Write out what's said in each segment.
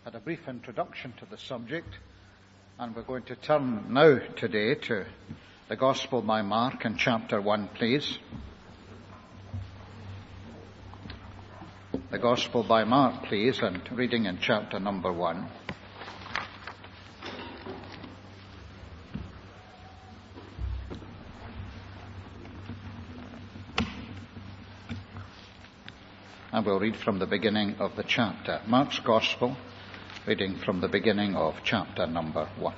had a brief introduction to the subject, and we're going to turn now today to the Gospel by Mark in chapter 1, please. The Gospel by Mark, please, and reading in chapter number 1. And we'll read from the beginning of the chapter. Mark's Gospel, reading from the beginning of chapter number 1.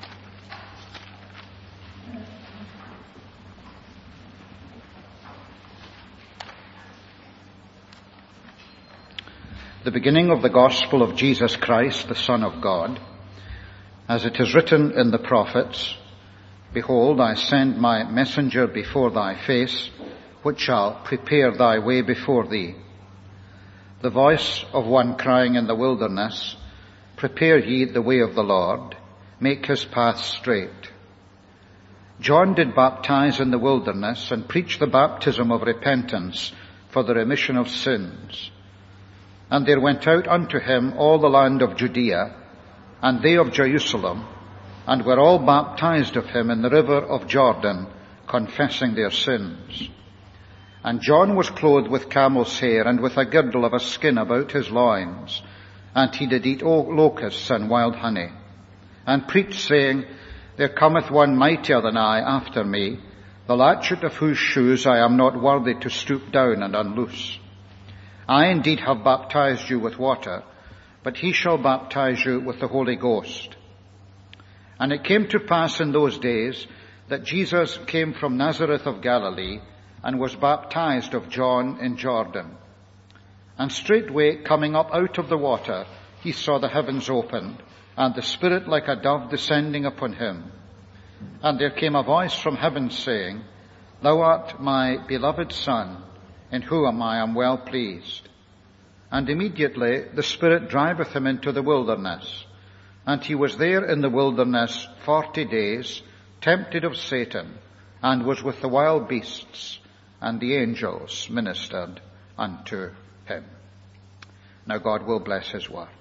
The beginning of the Gospel of Jesus Christ, the Son of God, as it is written in the prophets, "Behold, I send my messenger before thy face, which shall prepare thy way before thee. The voice of one crying in the wilderness, Prepare ye the way of the Lord, make his path straight. John did baptize in the wilderness and preach the baptism of repentance for the remission of sins. And there went out unto him all the land of Judea, and they of Jerusalem, and were all baptized of him in the river of Jordan, confessing their sins. And John was clothed with camel's hair, and with a girdle of a skin about his loins, and he did eat locusts and wild honey, and preached, saying, There cometh one mightier than I after me, the latchet of whose shoes I am not worthy to stoop down and unloose. I indeed have baptized you with water, but he shall baptize you with the Holy Ghost. And it came to pass in those days that Jesus came from Nazareth of Galilee, and was baptized of John in Jordan. And straightway, coming up out of the water, he saw the heavens opened, and the Spirit like a dove descending upon him. And there came a voice from heaven saying, Thou art my beloved Son, in whom I am well pleased. And immediately the Spirit driveth him into the wilderness. And he was there in the wilderness 40 days, tempted of Satan, and was with the wild beasts, and the angels ministered unto him. Now God will bless his word.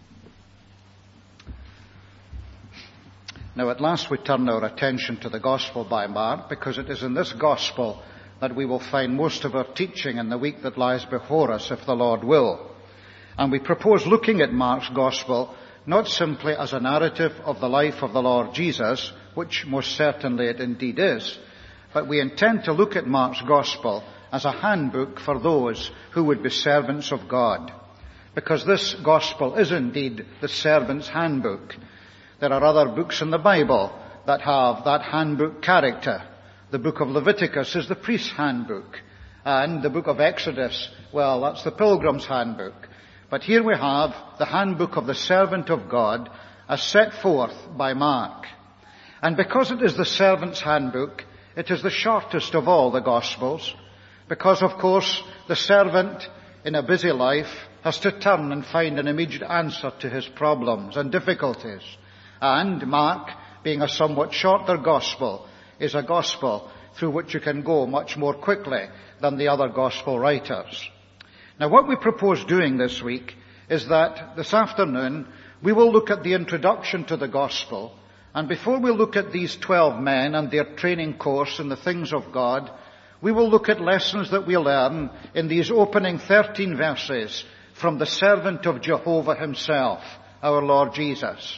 Now at last we turn our attention to the Gospel by Mark, because it is in this Gospel that we will find most of our teaching in the week that lies before us, if the Lord will. And we propose looking at Mark's Gospel not simply as a narrative of the life of the Lord Jesus, which most certainly it indeed is, but we intend to look at Mark's Gospel as a handbook for those who would be servants of God. Because this Gospel is indeed the servant's handbook. There are other books in the Bible that have that handbook character. The book of Leviticus is the priest's handbook. And the book of Exodus, well, that's the pilgrim's handbook. But here we have the handbook of the servant of God as set forth by Mark. And because it is the servant's handbook, it is the shortest of all the Gospels, because, of course, the servant in a busy life has to turn and find an immediate answer to his problems and difficulties. And Mark, being a somewhat shorter Gospel, is a Gospel through which you can go much more quickly than the other Gospel writers. Now, what we propose doing this week is that this afternoon we will look at the introduction to the Gospel. And before we look at these 12 men and their training course in the things of God, we will look at lessons that we learn in these opening 13 verses from the servant of Jehovah himself, our Lord Jesus.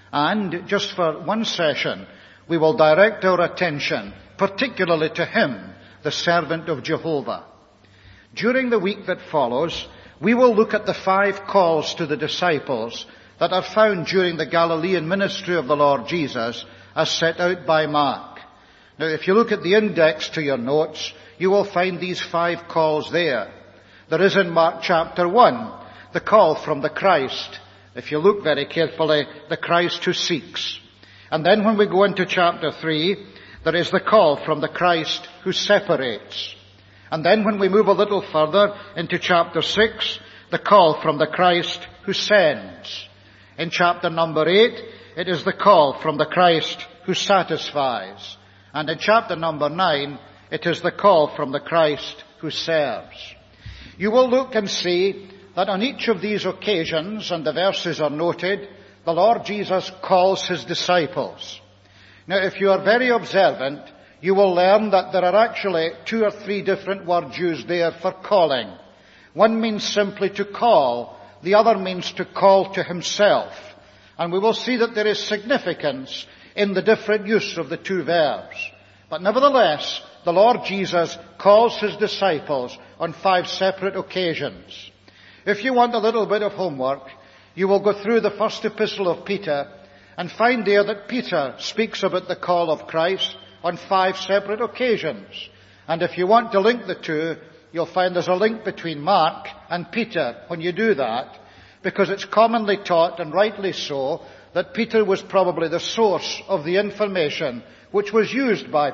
And just for one session, we will direct our attention particularly to him, the servant of Jehovah. During the week that follows, we will look at the 5 calls to the disciples that are found during the Galilean ministry of the Lord Jesus as set out by Mark. Now, if you look at the index to your notes, you will find these 5 calls there. There is in Mark chapter 1, the call from the Christ. If you look very carefully, the Christ who seeks. And then when we go into chapter 3, there is the call from the Christ who separates. And then when we move a little further into chapter 6, the call from the Christ who sends. In chapter number 8, it is the call from the Christ who satisfies. And in chapter number 9, it is the call from the Christ who serves. You will look and see that on each of these occasions, and the verses are noted, the Lord Jesus calls his disciples. Now, if you are very observant, you will learn that there are actually 2 or 3 different words used there for calling. One means simply to call, the other means to call to himself. And we will see that there is significance in the different use of the 2 verbs. But nevertheless, the Lord Jesus calls his disciples on 5 separate occasions. If you want a little bit of homework, you will go through the first epistle of Peter and find there that Peter speaks about the call of Christ on 5 separate occasions. And if you want to link the 2, you'll find there's a link between Mark and Peter when you do that, because it's commonly taught, and rightly so, that Peter was probably the source of the information which was used by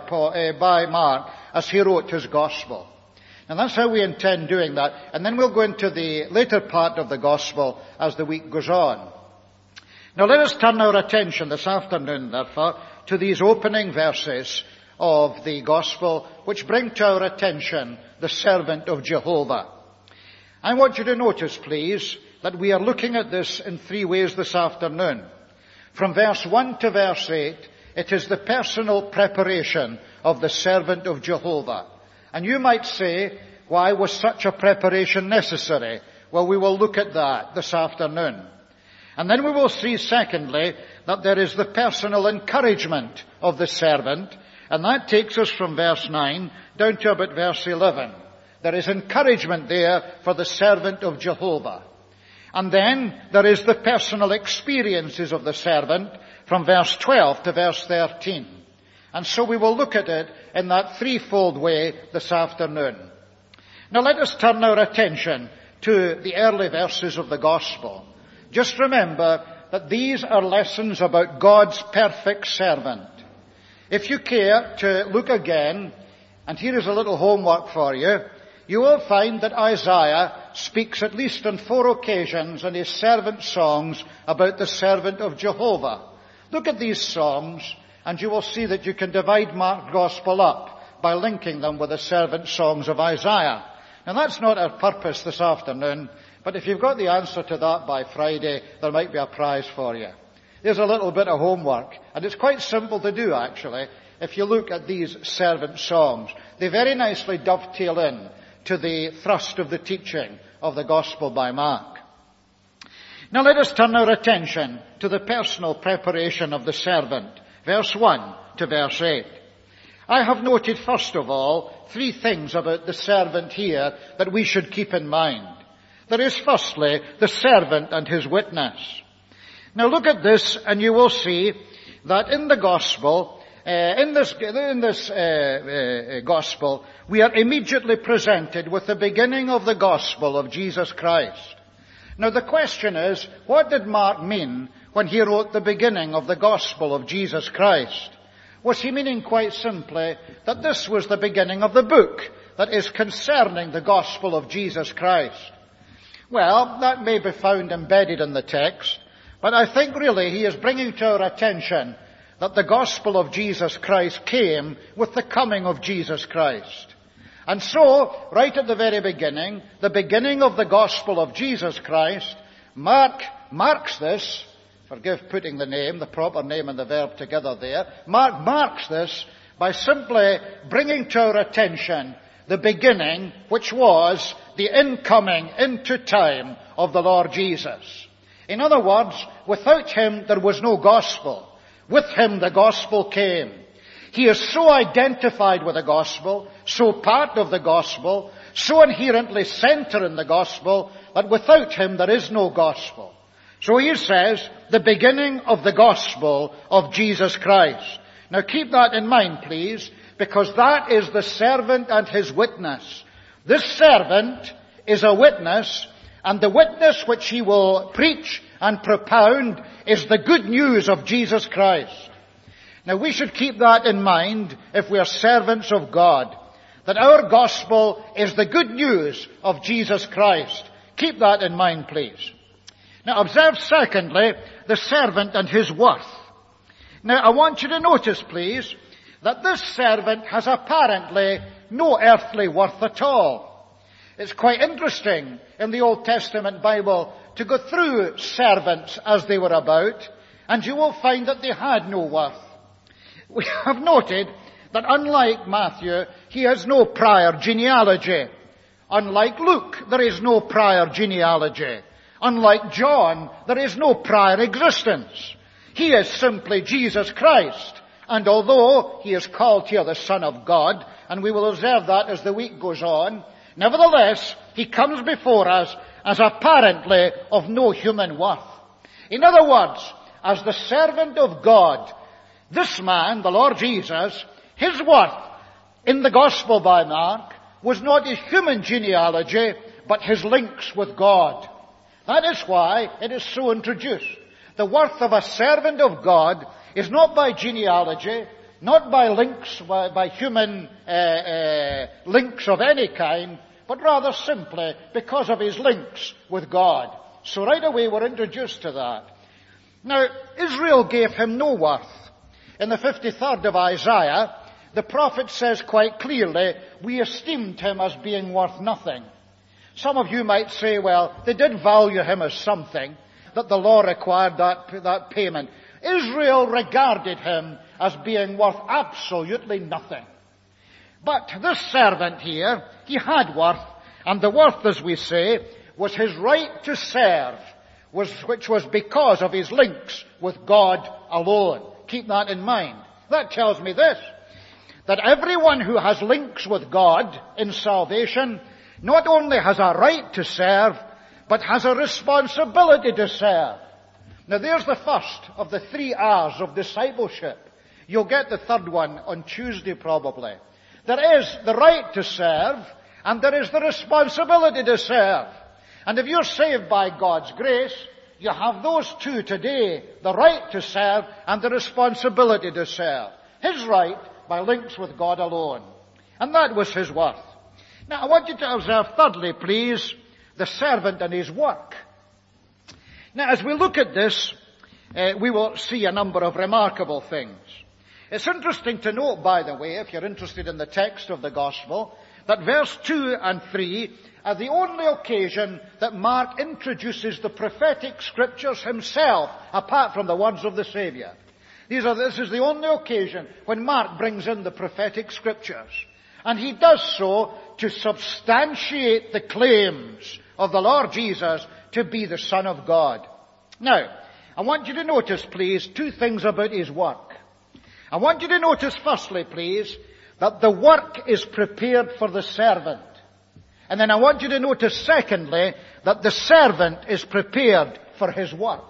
Mark as he wrote his gospel. And that's how we intend doing that. And then we'll go into the later part of the gospel as the week goes on. Now let us turn our attention this afternoon, therefore, to these opening verses of the gospel, which bring to our attention the servant of Jehovah. I want you to notice, please, that we are looking at this in 3 ways this afternoon. From verse 1 to verse 8, it is the personal preparation of the servant of Jehovah. And you might say, why was such a preparation necessary? Well, we will look at that this afternoon. And then we will see, secondly, that there is the personal encouragement of the servant, and that takes us from verse 9 down to about verse 11. There is encouragement there for the servant of Jehovah. And then there is the personal experiences of the servant from verse 12 to verse 13. And so we will look at it in that 3-fold way this afternoon. Now let us turn our attention to the early verses of the gospel. Just remember that these are lessons about God's perfect servant. If you care to look again, and here is a little homework for you, you will find that Isaiah speaks at least on 4 occasions in his servant songs about the servant of Jehovah. Look at these songs, and you will see that you can divide Mark's gospel up by linking them with the servant songs of Isaiah. Now that's not our purpose this afternoon, but if you've got the answer to that by Friday, there might be a prize for you. There's a little bit of homework, and it's quite simple to do actually, if you look at these servant songs. They very nicely dovetail in to the thrust of the teaching of the Gospel by Mark. Now let us turn our attention to the personal preparation of the servant, verse 1 to verse 8. I have noted first of all 3 things about the servant here that we should keep in mind. There is firstly the servant and his witness. Now look at this and you will see that in the gospel, in this gospel, we are immediately presented with the beginning of the gospel of Jesus Christ. Now the question is, what did Mark mean when he wrote the beginning of the gospel of Jesus Christ? Was he meaning quite simply that this was the beginning of the book that is concerning the gospel of Jesus Christ? Well, that may be found embedded in the text, but I think really he is bringing to our attention that the gospel of Jesus Christ came with the coming of Jesus Christ. And so, right at the very beginning, the beginning of the gospel of Jesus Christ, Mark marks this, forgive putting the proper name and the verb together there, Mark marks this by simply bringing to our attention the beginning, which was the incoming into time of the Lord Jesus. In other words, without him there was no gospel. With him the gospel came. He is so identified with the gospel, so part of the gospel, so inherently center in the gospel, that without him there is no gospel. So he says, the beginning of the gospel of Jesus Christ. Now keep that in mind, please, because that is the servant and his witness. This servant is a witness, and the witness which he will preach and propound is the good news of Jesus Christ. Now we should keep that in mind if we are servants of God, that our gospel is the good news of Jesus Christ. Keep that in mind, please. Now observe secondly, the servant and his worth. Now I want you to notice, please, that this servant has apparently no earthly worth at all. It's quite interesting in the Old Testament Bible to go through servants as they were about, and you will find that they had no worth. We have noted that unlike Matthew, he has no prior genealogy. Unlike Luke, there is no prior genealogy. Unlike John, there is no prior existence. He is simply Jesus Christ. And although he is called here the Son of God, and we will observe that as the week goes on, nevertheless, he comes before us as apparently of no human worth. In other words, as the servant of God, this man, the Lord Jesus, his worth in the Gospel by Mark was not his human genealogy, but his links with God. That is why it is so introduced. The worth of a servant of God is not by genealogy, not by links, by human links of any kind, but rather simply because of his links with God. So right away we're introduced to that. Now, Israel gave him no worth. In the 53rd of Isaiah, the prophet says quite clearly, we esteemed him as being worth nothing. Some of you might say, well, they did value him as something, that the law required that payment. Israel regarded him as being worth absolutely nothing. But this servant here, he had worth, and the worth, as we say, was his right to serve, which was because of his links with God alone. Keep that in mind. That tells me this, that everyone who has links with God in salvation not only has a right to serve, but has a responsibility to serve. Now there's the first of the 3 R's of discipleship. You'll get the third one on Tuesday probably. There is the right to serve, and there is the responsibility to serve. And if you're saved by God's grace, you have those two today, the right to serve and the responsibility to serve. His right by links with God alone. And that was his worth. Now I want you to observe thirdly, please, the servant and his work. Now as we look at this, we will see a number of remarkable things. It's interesting to note, by the way, if you're interested in the text of the Gospel, that verse 2 and 3 are the only occasion that Mark introduces the prophetic scriptures himself, apart from the words of the Saviour. This is the only occasion when Mark brings in the prophetic scriptures. And he does so to substantiate the claims of the Lord Jesus to be the Son of God. Now, I want you to notice, please, 2 things about his work. I want you to notice, firstly, please, that the work is prepared for the servant. And then I want you to notice, secondly, that the servant is prepared for his work.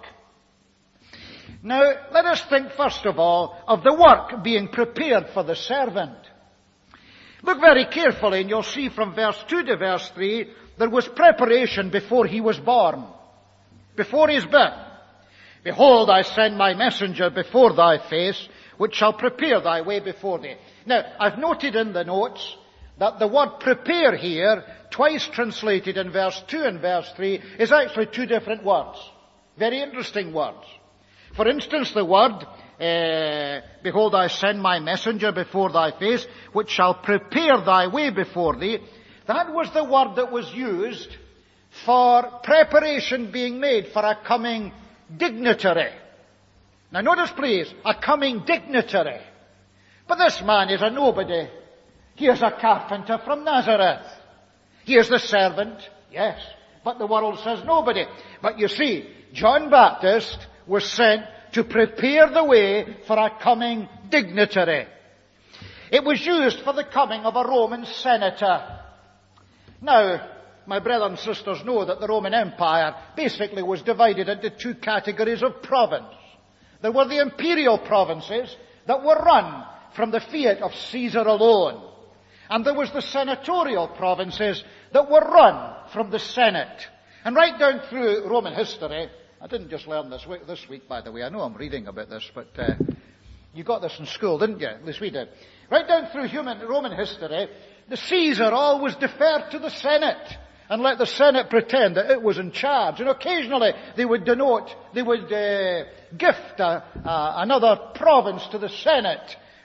Now, let us think, first of all, of the work being prepared for the servant. Look very carefully, and you'll see from verse 2 to verse 3, there was preparation before he was born, before his birth. Behold, I send my messenger before thy face, which shall prepare thy way before thee. Now, I've noted in the notes that the word prepare here, twice translated in verse 2 and verse 3, is actually 2 different words. Very interesting words. For instance, the word, behold, I send my messenger before thy face, which shall prepare thy way before thee. That was the word that was used for preparation being made for a coming dignitary. Now notice please, a coming dignitary. But this man is a nobody. He is a carpenter from Nazareth. He is the servant, yes, but the world says nobody. But you see, John Baptist was sent to prepare the way for a coming dignitary. It was used for the coming of a Roman senator. Now, my brothers and sisters know that the Roman Empire basically was divided into 2 categories of province. There were the imperial provinces that were run from the fiat of Caesar alone. And there was the senatorial provinces that were run from the Senate. And right down through Roman history, I didn't just learn this week, by the way. I know I'm reading about this, but you got this in school, didn't you? At least we did. Right down through Roman history, the Caesar always deferred to the Senate and let the Senate pretend that it was in charge. And occasionally they would gift another province to the Senate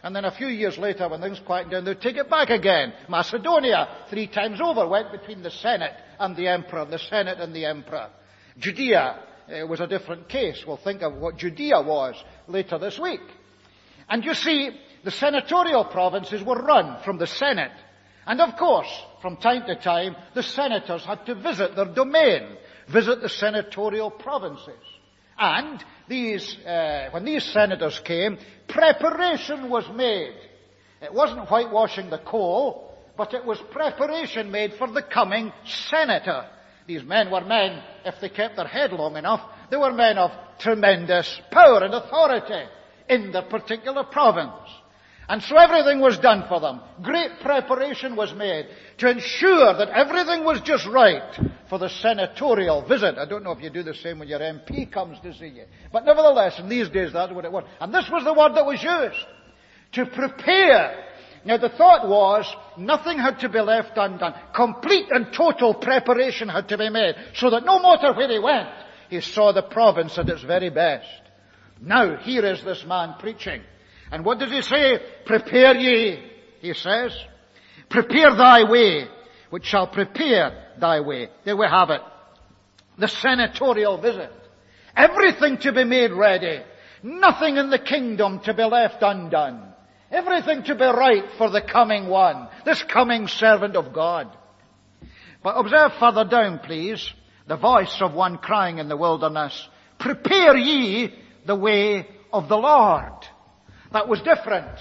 And then a few years later, when things quieted down, they'd take it back again. Macedonia, 3 times over, went between the Senate and the Emperor, the Senate and the Emperor. Judea was a different case. We'll think of what Judea was later this week. And you see, the senatorial provinces were run from the Senate. And of course, from time to time, the senators had to visit their domain, visit the senatorial provinces. And when these senators came, preparation was made. It wasn't whitewashing the coal, but it was preparation made for the coming senator. These men were men, if they kept their head long enough, they were men of tremendous power and authority in their particular province. And so everything was done for them. Great preparation was made to ensure that everything was just right for the senatorial visit. I don't know if you do the same when your MP comes to see you. But nevertheless, in these days, that's what it was. And this was the word that was used. To prepare. Now the thought was, nothing had to be left undone. Complete and total preparation had to be made, so that no matter where he went, he saw the province at its very best. Now, here is this man preaching. And what does he say? Prepare ye, he says. Prepare thy way, which shall prepare thy way. There we have it. The senatorial visit. Everything to be made ready. Nothing in the kingdom to be left undone. Everything to be right for the coming one. This coming servant of God. But observe further down, please, the voice of one crying in the wilderness. Prepare ye the way of the Lord. That was different.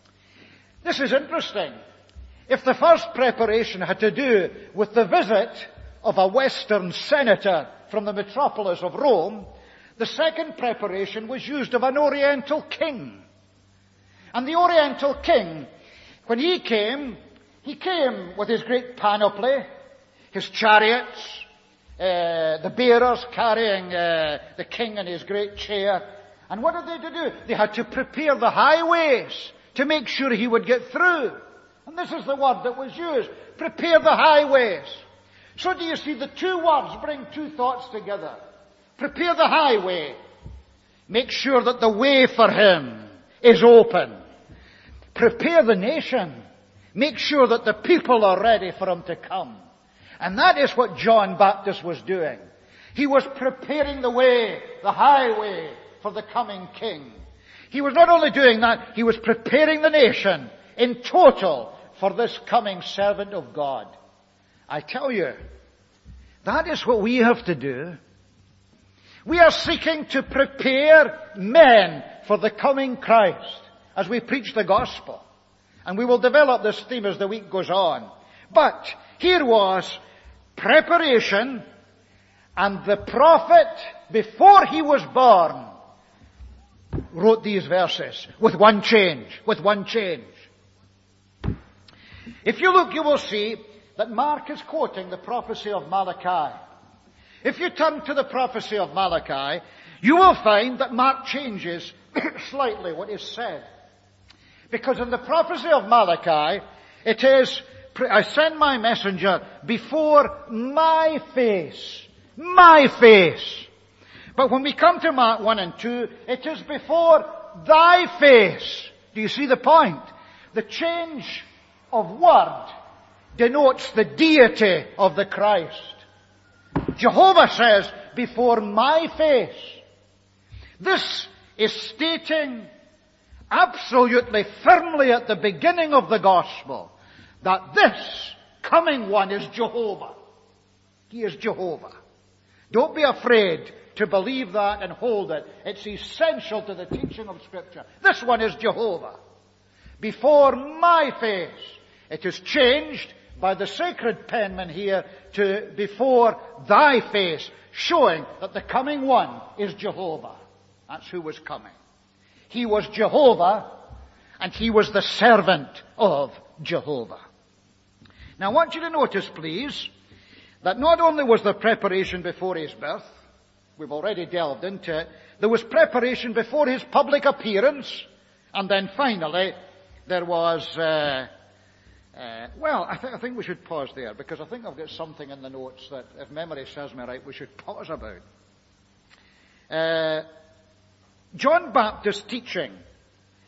This is interesting. If the first preparation had to do with the visit of a Western senator from the metropolis of Rome, the second preparation was used of an Oriental king. And the Oriental king, when he came with his great panoply, his chariots, the bearers carrying the king in his great chair. And what had they to do? They had to prepare the highways to make sure he would get through. And this is the word that was used. Prepare the highways. So do you see, the two words bring two thoughts together. Prepare the highway. Make sure that the way for him is open. Prepare the nation. Make sure that the people are ready for him to come. And that is what John Baptist was doing. He was preparing the way, the highway, for the coming king. He was not only doing that, he was preparing the nation in total for this coming servant of God. I tell you, that is what we have to do. We are seeking to prepare men for the coming Christ as we preach the gospel. And we will develop this theme as the week goes on. But here was preparation, and the prophet, before he was born, wrote these verses with one change. If you look, you will see that Mark is quoting the prophecy of Malachi. If you turn to the prophecy of Malachi, you will find that Mark changes slightly what is said. Because in the prophecy of Malachi, it is, I send my messenger before my face. My face. But when we come to Mark 1 and 2, it is before thy face. Do you see the point? The change of word denotes the deity of the Christ. Jehovah says, before my face. This is stating absolutely firmly at the beginning of the gospel that this coming one is Jehovah. He is Jehovah. Don't be afraid to believe that and hold it. It's essential to the teaching of Scripture. This one is Jehovah. Before my face. It is changed by the sacred penman here to before thy face, showing that the coming one is Jehovah. That's who was coming. He was Jehovah, and he was the servant of Jehovah. Now I want you to notice, please, that not only was there preparation before his birth, we've already delved into it, there was preparation before his public appearance, and then finally there was, I think we should pause there, because I think I've got something in the notes that, if memory serves me right, we should pause about. John Baptist's teaching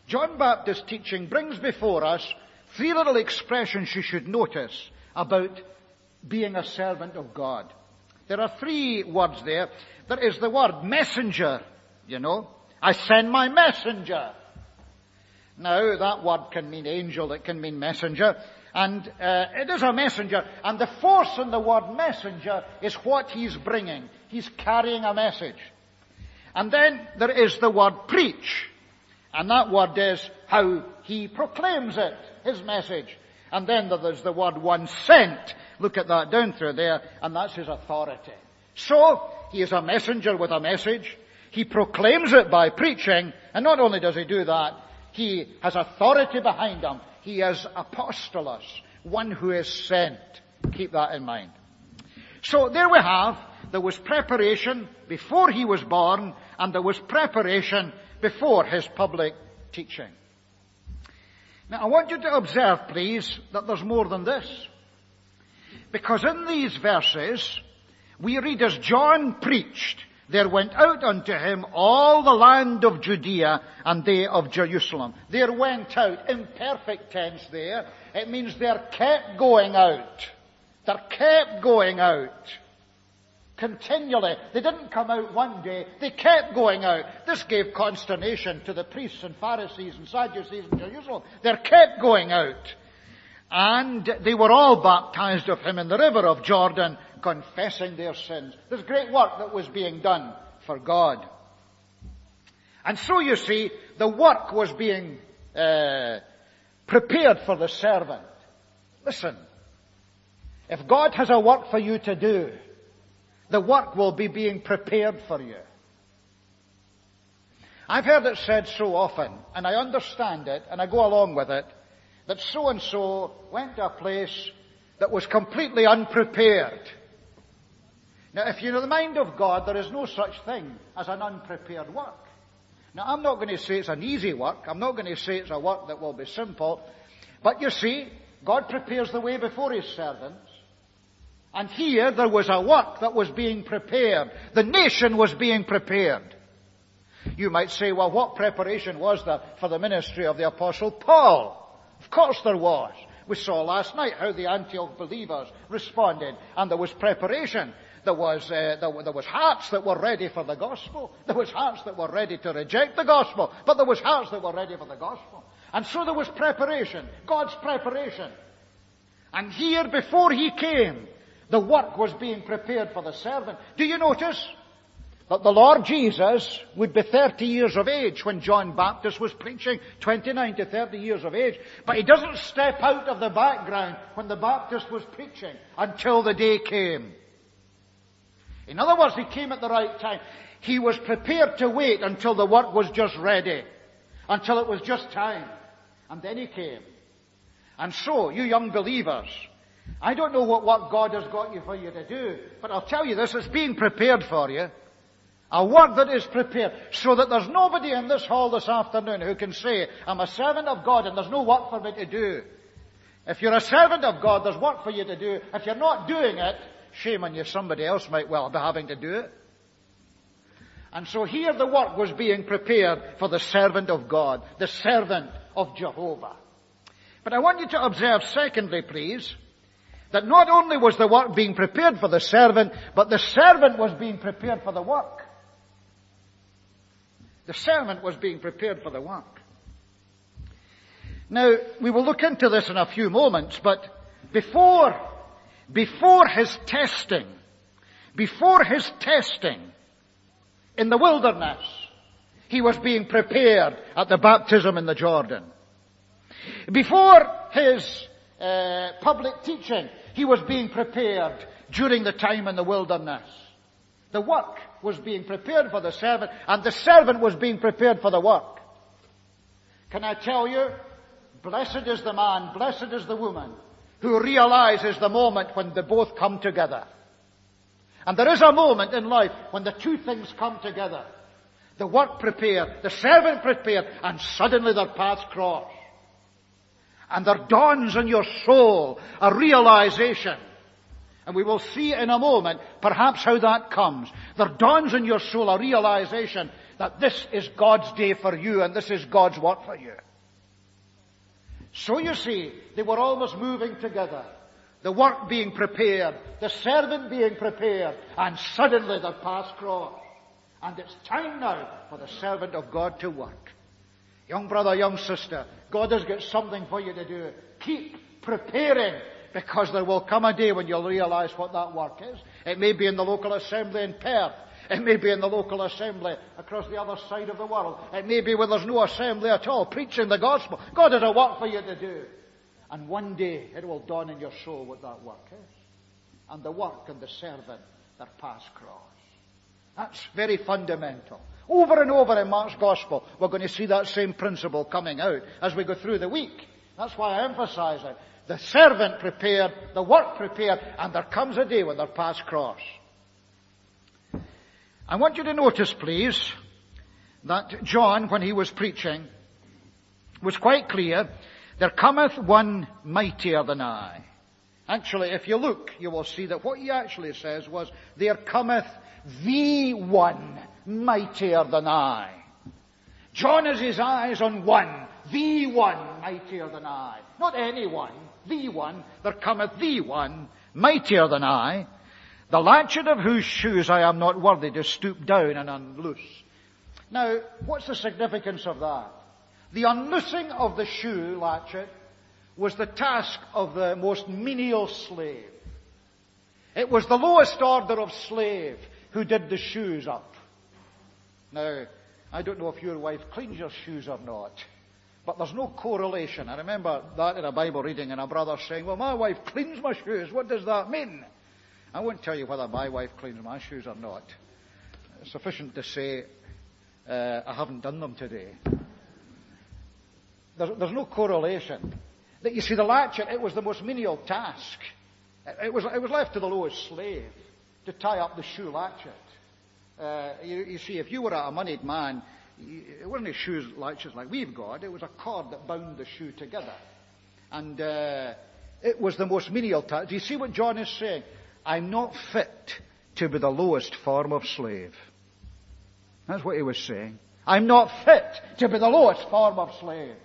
John Baptist's teaching brings before us three little expressions you should notice about being a servant of God. There are three words there. There is the word messenger, I send my messenger. Now, that word can mean angel, it can mean messenger, and it is a messenger. And the force in the word messenger is what he's bringing. He's carrying a message. And then there is the word preach. And that word is how he proclaims it, his message. And then there's the word one sent. Look at that down through there, and that's his authority. So, he is a messenger with a message. He proclaims it by preaching, and not only does he do that, he has authority behind him. He is apostolos, one who is sent. Keep that in mind. So there we have, there was preparation before he was born, and there was preparation before his public teaching. Now I want you to observe, please, that there's more than this. Because in these verses, we read as John preached, there went out unto him all the land of Judea and they of Jerusalem. There went out, imperfect tense there. It means they're kept going out. They're kept going out. Continually. They didn't come out one day. They kept going out. This gave consternation to the priests and Pharisees and Sadducees in Jerusalem. They're kept going out. And they were all baptized of him in the river of Jordan, confessing their sins. There's great work that was being done for God. And so you see, the work was being prepared for the servant. Listen, if God has a work for you to do, the work will be being prepared for you. I've heard it said so often, and I understand it, and I go along with it, that so-and-so went to a place that was completely unprepared. Now, if you know the mind of God, there is no such thing as an unprepared work. Now, I'm not going to say it's an easy work. I'm not going to say it's a work that will be simple. But you see, God prepares the way before his servants. And here there was a work that was being prepared. The nation was being prepared. You might say, well, what preparation was there for the ministry of the Apostle Paul? Of course there was. We saw last night how the Antioch believers responded, and there was preparation. There was hearts that were ready for the gospel. There was hearts that were ready to reject the gospel, but there was hearts that were ready for the gospel. And so there was preparation, God's preparation. And here, before he came, the work was being prepared for the servant. Do you notice that the Lord Jesus would be 30 years of age when John Baptist was preaching, 29 to 30 years of age. But he doesn't step out of the background when the Baptist was preaching until the day came. In other words, he came at the right time. He was prepared to wait until the work was just ready, until it was just time. And then he came. And so, you young believers, I don't know what work God has got you for you to do, but I'll tell you this, it's being prepared for you. A work that is prepared, so that there's nobody in this hall this afternoon who can say, I'm a servant of God and there's no work for me to do. If you're a servant of God, there's work for you to do. If you're not doing it, shame on you, somebody else might well be having to do it. And so here the work was being prepared for the servant of God, the servant of Jehovah. But I want you to observe, secondly, please, that not only was the work being prepared for the servant, but the servant was being prepared for the work. The servant was being prepared for the work. Now, we will look into this in a few moments, but before his testing in the wilderness, he was being prepared at the baptism in the Jordan. Before his public teaching, he was being prepared during the time in the wilderness. The work was being prepared for the servant, and the servant was being prepared for the work. Can I tell you, blessed is the man, blessed is the woman, who realizes the moment when they both come together. And there is a moment in life when the two things come together. The work prepared, the servant prepared, and suddenly their paths cross. And there dawns on your soul a realization. And we will see in a moment perhaps how that comes. There dawns on your soul a realization that this is God's day for you and this is God's work for you. So you see, they were always moving together. The work being prepared, the servant being prepared, and suddenly their paths cross. And it's time now for the servant of God to work. Young brother, young sister, God has got something for you to do. Keep preparing, because there will come a day when you'll realize what that work is. It may be in the local assembly in Perth. It may be in the local assembly across the other side of the world. It may be where there's no assembly at all, preaching the gospel. God has a work for you to do. And one day it will dawn in your soul what that work is. And the work and the servant, their paths cross. That's very fundamental. Over and over in Mark's gospel, we're going to see that same principle coming out as we go through the week. That's why I emphasize it. The servant prepared, the work prepared, and there comes a day when their paths cross. I want you to notice, please, that John, when he was preaching, was quite clear, there cometh one mightier than I. Actually, if you look, you will see that what he actually says was, there cometh the one mightier than I. John has his eyes on one, the one mightier than I. Not anyone, the one. There cometh the one mightier than I, the latchet of whose shoes I am not worthy to stoop down and unloose. Now, what's the significance of that? The unloosing of the shoe latchet was the task of the most menial slave. It was the lowest order of slave who did the shoes up. Now, I don't know if your wife cleans your shoes or not, but there's no correlation. I remember that in a Bible reading, and a brother saying, well, my wife cleans my shoes. What does that mean? I won't tell you whether my wife cleans my shoes or not. It's sufficient to say I haven't done them today. There's no correlation. That you see, the latchet, it was the most menial task. It was left to the lowest slave to tie up the shoe latchet. You see, if you were a moneyed man, it wasn't a shoe latchet like we've got. It was a cord that bound the shoe together. And it was the most menial task. Do you see what John is saying? I'm not fit to be the lowest form of slave. That's what he was saying. I'm not fit to be the lowest form of slave.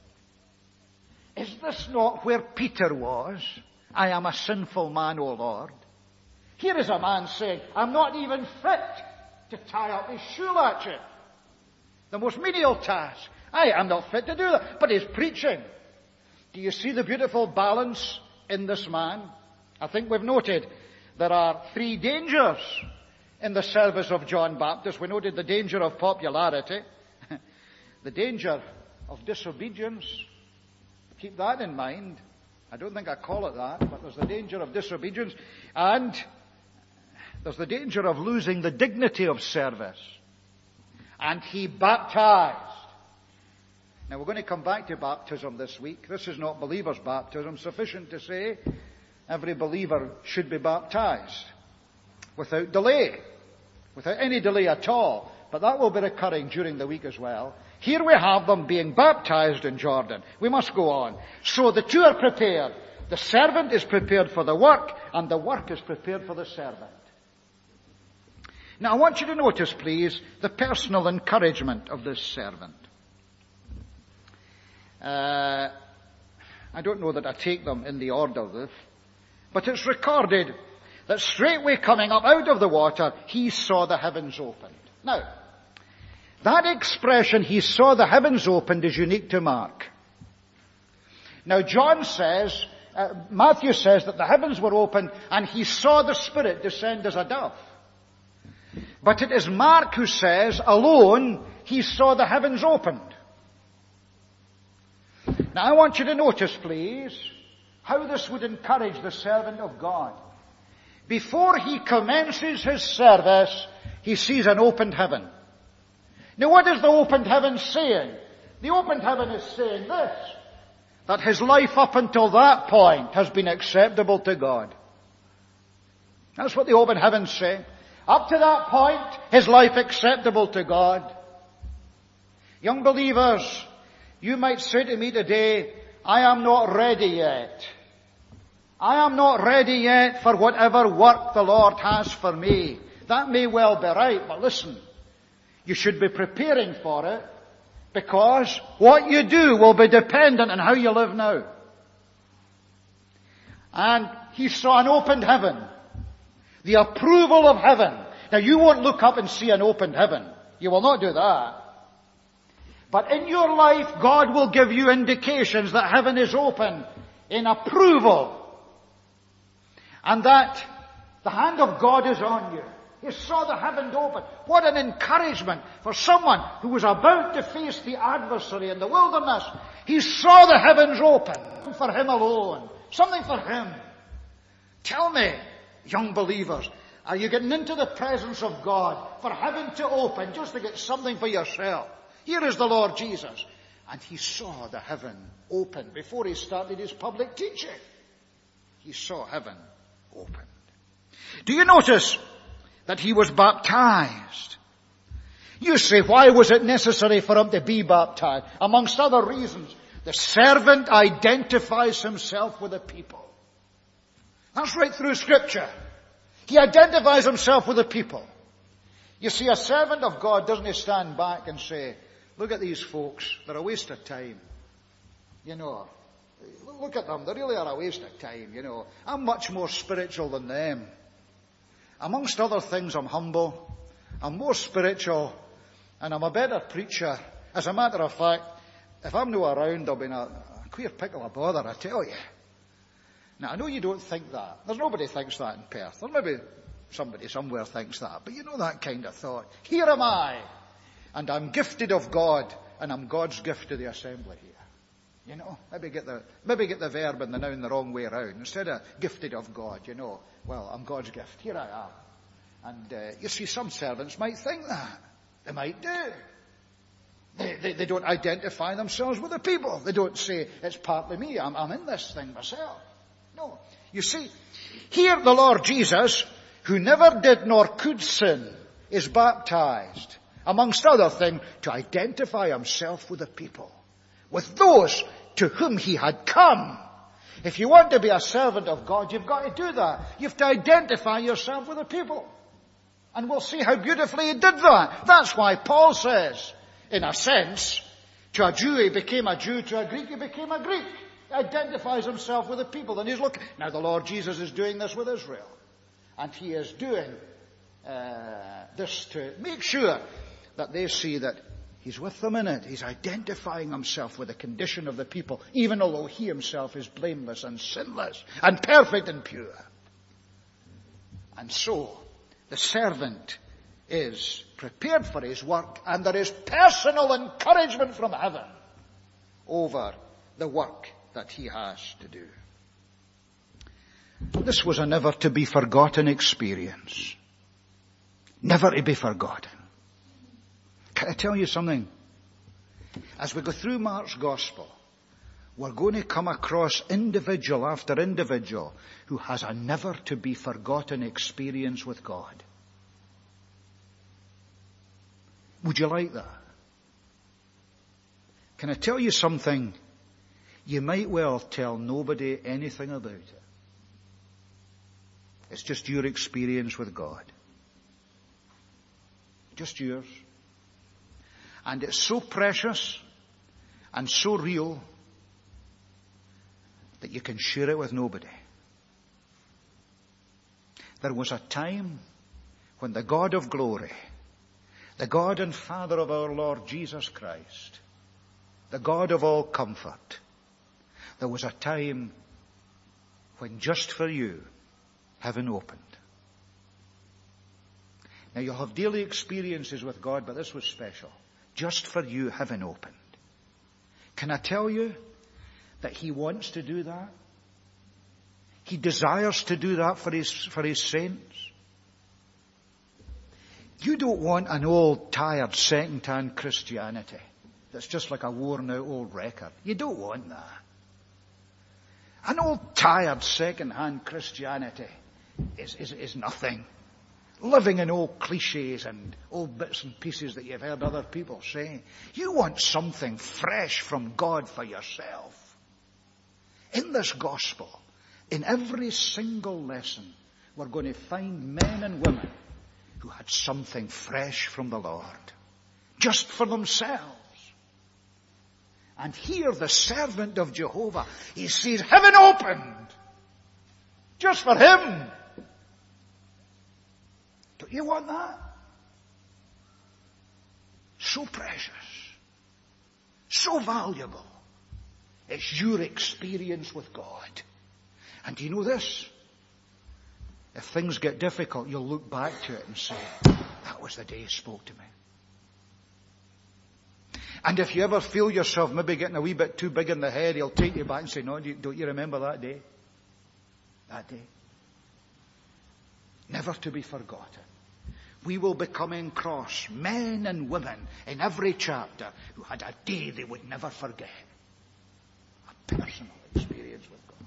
Is this not where Peter was? I am a sinful man, O Lord. Here is a man saying, I'm not even fit to tie up his shoe latchet. The most menial task. I am not fit to do that. But he's preaching. Do you see the beautiful balance in this man? I think we've noted there are three dangers in the service of John Baptist. We noted the danger of popularity, the danger of disobedience. Keep that in mind. I don't think I call it that, but there's the danger of disobedience, and there's the danger of losing the dignity of service. And he baptized. Now we're going to come back to baptism this week. This is not believer's baptism. Sufficient to say every believer should be baptized without delay, without any delay at all. But that will be recurring during the week as well. Here we have them being baptized in Jordan. We must go on. So the two are prepared. The servant is prepared for the work, and the work is prepared for the servant. Now I want you to notice, please, the personal encouragement of this servant. I don't know that I take them in the order of this, but it's recorded that straightway coming up out of the water, he saw the heavens opened. Now, that expression, he saw the heavens opened, is unique to Mark. Now John says, Matthew says that the heavens were opened and he saw the Spirit descend as a dove. But it is Mark who says, alone, he saw the heavens opened. Now I want you to notice, please, how this would encourage the servant of God. Before he commences his service, he sees an opened heaven. Now what is the opened heaven saying? The opened heaven is saying this, that his life up until that point has been acceptable to God. That's what the opened heaven's saying. Up to that point, his life acceptable to God. Young believers, you might say to me today, I am not ready yet. I am not ready yet for whatever work the Lord has for me. That may well be right, but listen. You should be preparing for it, because what you do will be dependent on how you live now. And he saw an opened heaven. The approval of heaven. Now you won't look up and see an opened heaven. You will not do that. But in your life, God will give you indications that heaven is open in approval. And that the hand of God is on you. He saw the heavens open. What an encouragement for someone who was about to face the adversary in the wilderness. He saw the heavens open for him alone. Something for him. Tell me, young believers, are you getting into the presence of God for heaven to open just to get something for yourself? Here is the Lord Jesus. And he saw the heaven open before he started his public teaching. He saw heaven opened. Do you notice that he was baptized? You say, why was it necessary for him to be baptized? Amongst other reasons, the servant identifies himself with the people. That's right through Scripture. He identifies himself with the people. You see, a servant of God doesn't stand back and say, look at these folks, they're a waste of time. You know, look at them, they really are a waste of time, you know. I'm much more spiritual than them. Amongst other things, I'm humble, I'm more spiritual, and I'm a better preacher. As a matter of fact, if I'm not around, I'll be a queer pickle of bother, I tell you. Now, I know you don't think that. There's nobody thinks that in Perth. Or maybe somebody somewhere thinks that. But you know that kind of thought. Here am I, and I'm gifted of God, and I'm God's gift to the assembly here. You know, maybe get the verb and the noun the wrong way around. Instead of gifted of God, you know, well, I'm God's gift. Here I am. And you see, some servants might think that. They might do. They don't identify themselves with the people. They don't say, it's partly me, I'm in this thing myself. No. You see, here the Lord Jesus, who never did nor could sin, is baptized, amongst other things, to identify himself with the people, with those to whom he had come. If you want to be a servant of God, you've got to do that. You have to identify yourself with the people. And we'll see how beautifully he did that. That's why Paul says, in a sense, to a Jew he became a Jew, to a Greek he became a Greek. He identifies himself with the people. And he's looking. Now the Lord Jesus is doing this with Israel. And he is doing this to make sure that they see that he's with them in it. He's identifying himself with the condition of the people, even although he himself is blameless and sinless and perfect and pure. And so, the servant is prepared for his work, and there is personal encouragement from heaven over the work that he has to do. This was a never to be forgotten experience. Never to be forgotten. Can I tell you something? As we go through Mark's Gospel, we're going to come across individual after individual who has a never to be forgotten experience with God. Would you like that? Can I tell you something? You might well tell nobody anything about it. It's just your experience with God. Just yours. And it's so precious and so real that you can share it with nobody. There was a time when the God of glory, the God and Father of our Lord Jesus Christ, the God of all comfort, there was a time when just for you, heaven opened. Now you'll have daily experiences with God, but this was special. Just for you, heaven opened. Can I tell you that he wants to do that? He desires to do that for his saints. You don't want an old, tired, second-hand Christianity that's just like a worn-out old record. You don't want that. An old, tired, second-hand Christianity is nothing. Living in old cliches and old bits and pieces that you've heard other people say. You want something fresh from God for yourself. In this gospel, in every single lesson, we're going to find men and women who had something fresh from the Lord. just for themselves. And here the servant of Jehovah, he sees heaven opened just for him. Don't you want that? So precious, so valuable. It's your experience with God. And do you know this? If things get difficult, you'll look back to it and say, that was the day he spoke to me. And if you ever feel yourself maybe getting a wee bit too big in the head, he'll take you back and say, no, don't you remember that day? That day. Never to be forgotten. We will be coming across men and women in every chapter who had a day they would never forget. A personal experience with God.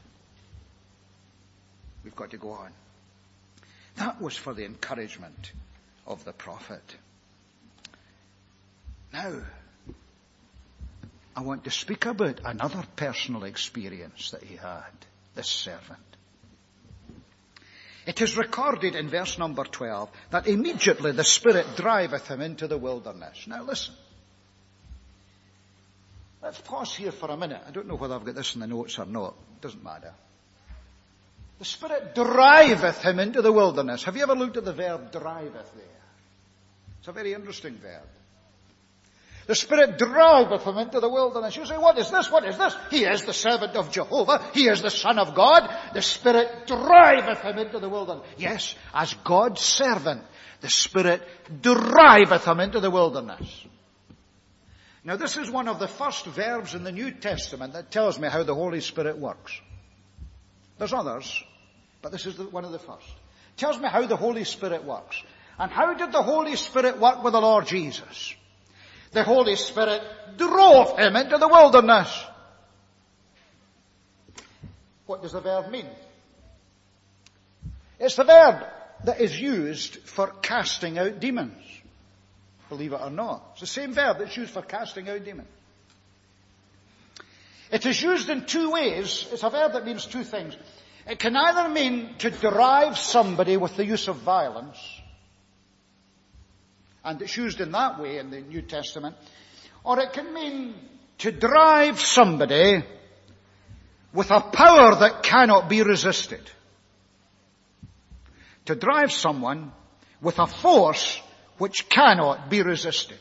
We've got to go on. That was for the encouragement of the prophet. Now, I want to speak about another personal experience that he had, this servant. It is recorded in verse number 12 that immediately the Spirit driveth him into the wilderness. Now listen. Let's pause here for a minute. I don't know whether I've got this in the notes or not. It doesn't matter. The Spirit driveth him into the wilderness. Have you ever looked at the verb driveth there? It's a very interesting verb. The Spirit driveth him into the wilderness. You say, what is this? What is this? He is the servant of Jehovah. He is the Son of God. The Spirit driveth him into the wilderness. Yes, as God's servant, the Spirit driveth him into the wilderness. Now this is one of the first verbs in the New Testament that tells me how the Holy Spirit works. There's others, but this is one of the first. It tells me how the Holy Spirit works. And how did the Holy Spirit work with the Lord Jesus? The Holy Spirit drove him into the wilderness. What does the verb mean? It's the verb that is used for casting out demons. Believe it or not. It's the same verb that's used for casting out demons. It is used in two ways. It's a verb that means two things. It can either mean to drive somebody with the use of violence, and it's used in that way in the New Testament. Or it can mean to drive somebody with a power that cannot be resisted. To drive someone with a force which cannot be resisted.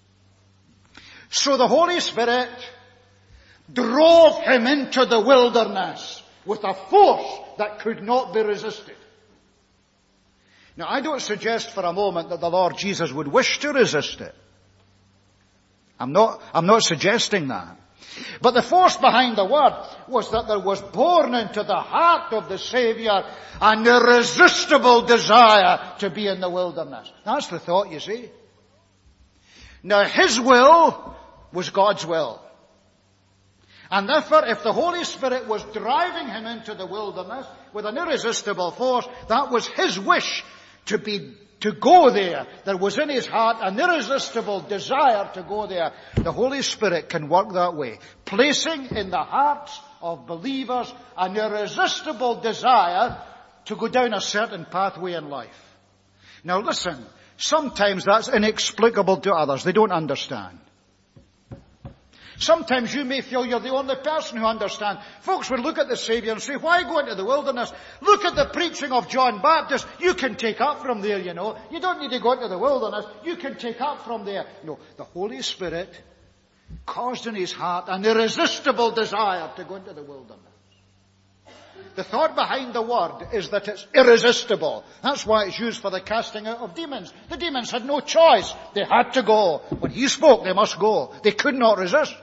So the Holy Spirit drove him into the wilderness with a force that could not be resisted. Now, I don't suggest for a moment that the Lord Jesus would wish to resist it. I'm not suggesting that. But the force behind the word was that there was born into the heart of the Savior an irresistible desire to be in the wilderness. That's the thought, you see. Now, his will was God's will. And therefore, if the Holy Spirit was driving him into the wilderness with an irresistible force, that was his wish to go there. There was in his heart an irresistible desire to go there. The Holy Spirit can work that way, placing in the hearts of believers an irresistible desire to go down a certain pathway in life. Now listen, sometimes that's inexplicable to others. They don't understand. Sometimes you may feel you're the only person who understands. Folks would look at the Savior and say, why go into the wilderness? Look at the preaching of John Baptist. You can take up from there, you know. You don't need to go into the wilderness. You can take up from there. No, the Holy Spirit caused in his heart an irresistible desire to go into the wilderness. The thought behind the word is that it's irresistible. That's why it's used for the casting out of demons. The demons had no choice. They had to go. When he spoke, they must go. They could not resist.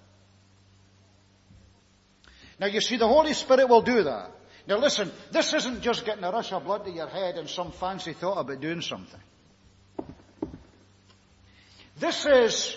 Now you see, the Holy Spirit will do that. Now listen, this isn't just getting a rush of blood to your head and some fancy thought about doing something. This is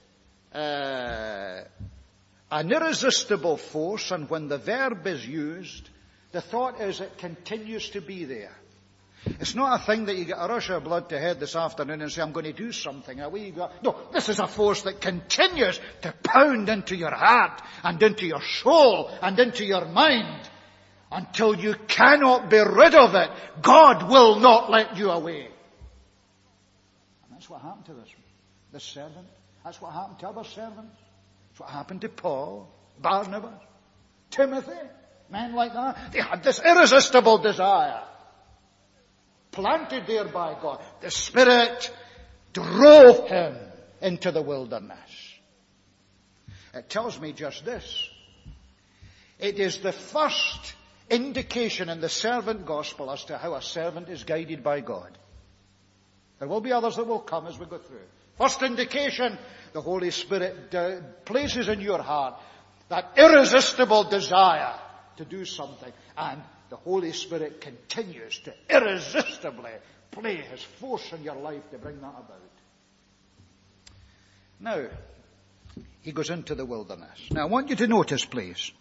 an irresistible force, and when the verb is used, the thought is it continues to be there. It's not a thing that you get a rush of blood to head this afternoon and say, I'm going to do something. No, this is a force that continues to pound into your heart and into your soul and into your mind until you cannot be rid of it. God will not let you away. And that's what happened to this one. the servant. That's what happened to other servants. That's what happened to Paul, Barnabas, Timothy, men like that. They had this irresistible desire, planted there by God. The Spirit drove him into the wilderness. It tells me just this. It is the first indication in the servant gospel as to how a servant is guided by God. There will be others that will come as we go through. First indication, the Holy Spirit places in your heart that irresistible desire to do something. And the Holy Spirit continues to irresistibly play His force in your life to bring that about. Now, he goes into the wilderness. Now, I want you to notice, please,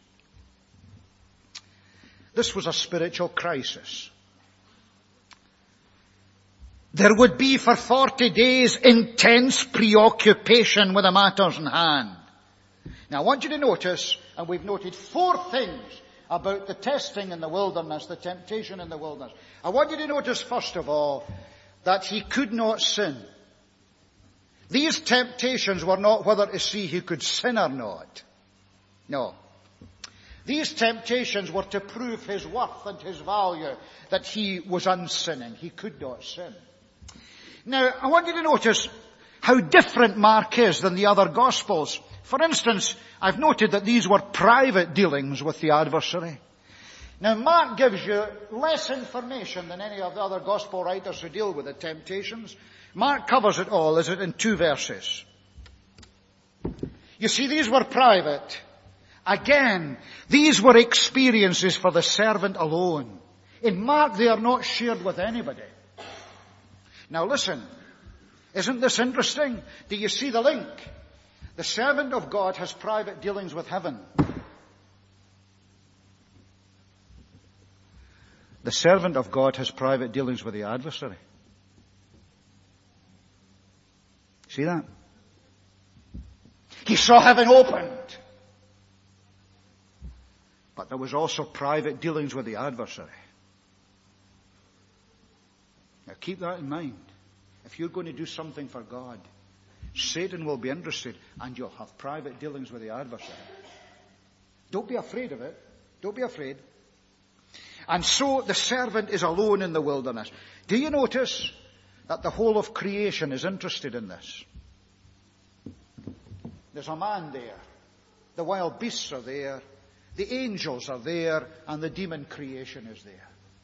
this was a spiritual crisis. There would be for 40 days intense preoccupation with the matters in hand. Now I want you to notice, and we've noted 4 things about the testing in the wilderness, the temptation in the wilderness. I want you to notice first of all that he could not sin. These temptations were not whether to see he could sin or not. No. These temptations were to prove his worth and his value, that he was unsinning. He could not sin. Now, I want you to notice how different Mark is than the other Gospels. For instance, I've noted that these were private dealings with the adversary. Now, Mark gives you less information than any of the other Gospel writers who deal with the temptations. Mark covers it all, is it, in 2 verses. You see, these were private. Again, these were experiences for the servant alone. In Mark, they are not shared with anybody. Now listen, isn't this interesting? Do you see the link? The servant of God has private dealings with heaven. The servant of God has private dealings with the adversary. See that? He saw heaven opened. But there was also private dealings with the adversary. Now keep that in mind. If you're going to do something for God, Satan will be interested and you'll have private dealings with the adversary. Don't be afraid of it. Don't be afraid. And so the servant is alone in the wilderness. Do you notice that the whole of creation is interested in this? There's a man there. The wild beasts are there. The angels are there. And the demon creation is there.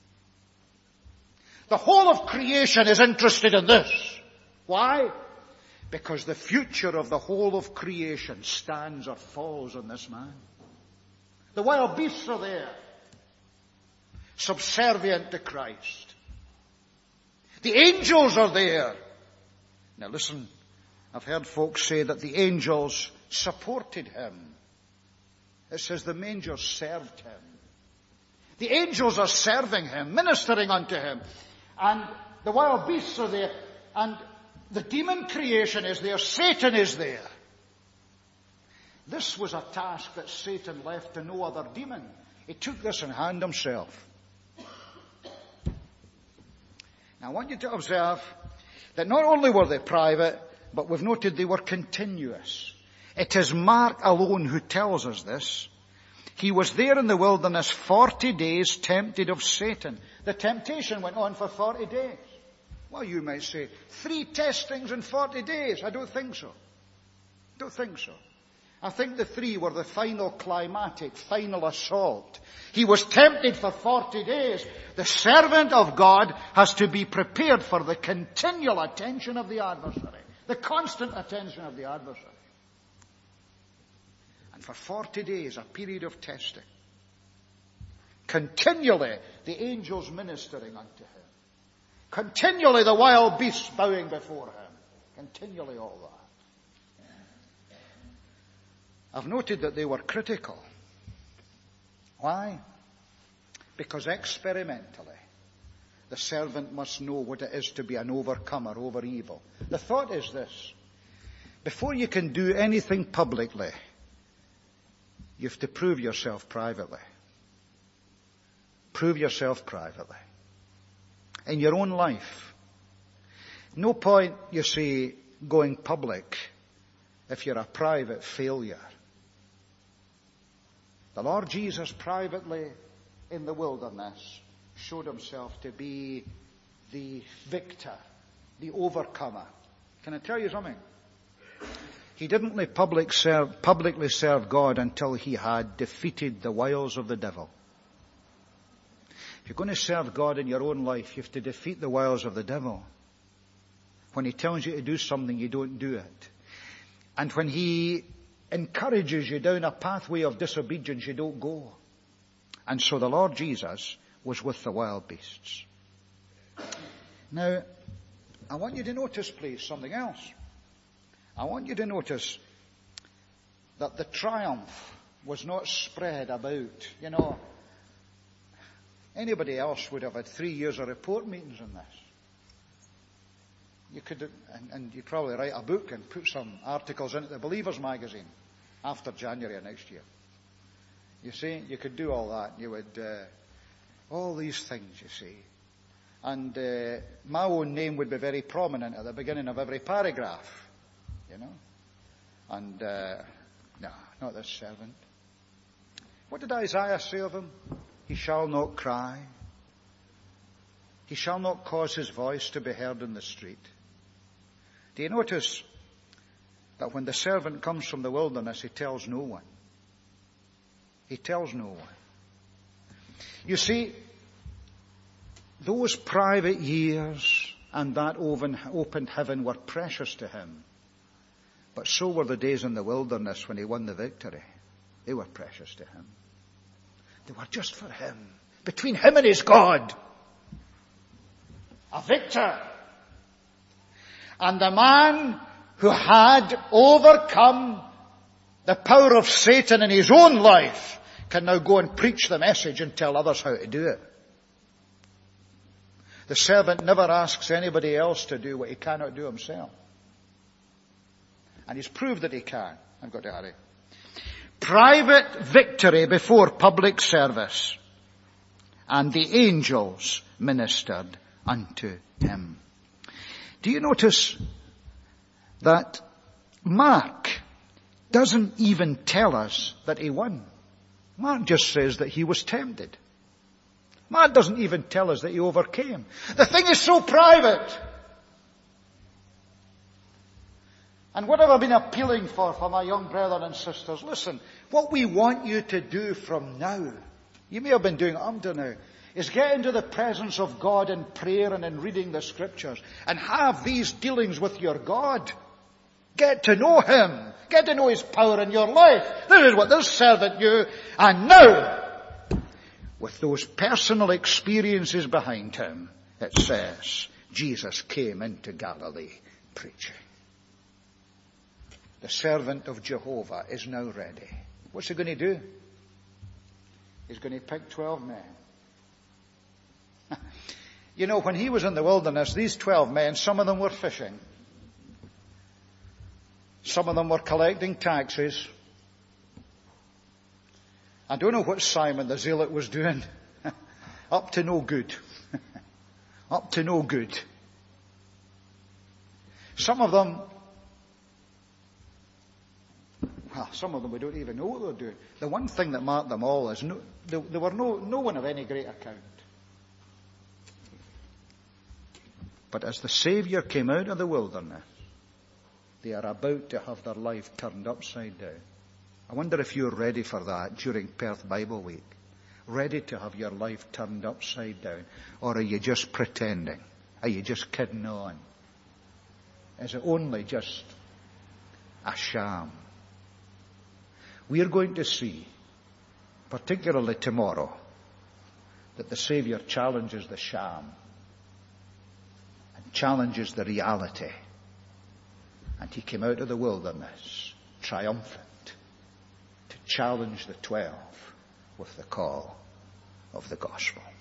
The whole of creation is interested in this. Why? Because the future of the whole of creation stands or falls on this man. The wild beasts are there, subservient to Christ. The angels are there. Now listen, I've heard folks say that the angels supported him. It says the angels served him. The angels are serving him, ministering unto him. And the wild beasts are there. And the demon creation is there. Satan is there. This was a task that Satan left to no other demon. He took this in hand himself. Now I want you to observe that not only were they private, but we've noted they were continuous. It is Mark alone who tells us this. He was there in the wilderness 40 days tempted of Satan. The temptation went on for 40 days. Well, you might say, 3 testings in 40 days. I don't think so. Don't think so. I think the 3 were the final climatic, final assault. He was tempted for 40 days. The servant of God has to be prepared for the continual attention of the adversary. The constant attention of the adversary. And for 40 days, a period of testing. Continually, the angels ministering unto him. Continually, the wild beasts bowing before him. Continually, all that. I've noted that they were critical. Why? Because experimentally, the servant must know what it is to be an overcomer over evil. The thought is this. Before you can do anything publicly, you have to prove yourself privately. Prove yourself privately. In your own life. No point, you see, going public if you're a private failure. The Lord Jesus privately in the wilderness showed himself to be the victor, the overcomer. Can I tell you something? He didn't publicly serve God until he had defeated the wiles of the devil. If you're going to serve God in your own life, you have to defeat the wiles of the devil. When he tells you to do something, you don't do it. And when he encourages you down a pathway of disobedience, you don't go. And so the Lord Jesus was with the wild beasts. Now, I want you to notice, please, something else. I want you to notice that the triumph was not spread about. You know, anybody else would have had 3 years of report meetings on this. You could, and you'd probably write a book and put some articles into the Believers magazine after January of next year. You see, you could do all that. You would, all these things, you see. And my own name would be very prominent at the beginning of every paragraph. You know? And, no, not this servant. What did Isaiah say of him? He shall not cry. He shall not cause his voice to be heard in the street. Do you notice that when the servant comes from the wilderness, he tells no one? He tells no one. You see, those private years and that opened heaven were precious to him. But so were the days in the wilderness when he won the victory. They were precious to him. They were just for him. Between him and his God. A victor. And the man who had overcome the power of Satan in his own life can now go and preach the message and tell others how to do it. The servant never asks anybody else to do what he cannot do himself. And he's proved that he can. I've got to hurry. Private victory before public service. And the angels ministered unto him. Do you notice that Mark doesn't even tell us that he won? Mark just says that he was tempted. Mark doesn't even tell us that he overcame. The thing is so private. And what have I been appealing for my young brethren and sisters? Listen, what we want you to do from now, you may have been doing it up to now, is get into the presence of God in prayer and in reading the Scriptures and have these dealings with your God. Get to know Him. Get to know His power in your life. This is what this servant knew. And now, with those personal experiences behind him, it says, Jesus came into Galilee preaching. The servant of Jehovah is now ready. What's he going to do? He's going to pick 12 men. You know, when he was in the wilderness, these 12 men, some of them were fishing. Some of them were collecting taxes. I don't know what Simon the Zealot was doing. Up to no good. Up to no good. Some of them we don't even know what they were doing. The one thing that marked them all is there were no one of any great account. But as the Saviour came out of the wilderness, they are about to have their life turned upside down. I wonder if you're ready for that during Perth Bible Week. Ready to have your life turned upside down? Or are you just pretending? Are you just kidding on? Is it only just a sham? We're going to see, particularly tomorrow, that the Saviour challenges the sham and challenges the reality. And he came out of the wilderness triumphant to challenge the 12 with the call of the gospel.